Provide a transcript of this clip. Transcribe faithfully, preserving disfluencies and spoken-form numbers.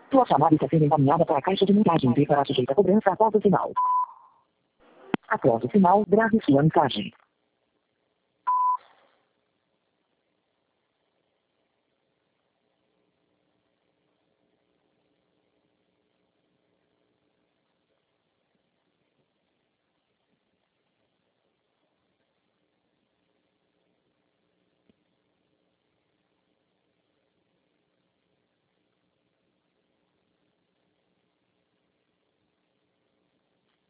Sua chamada está sendo encaminhada para a caixa de mensagens e será sujeita a cobrança após o sinal. Após o sinal, grave sua mensagem.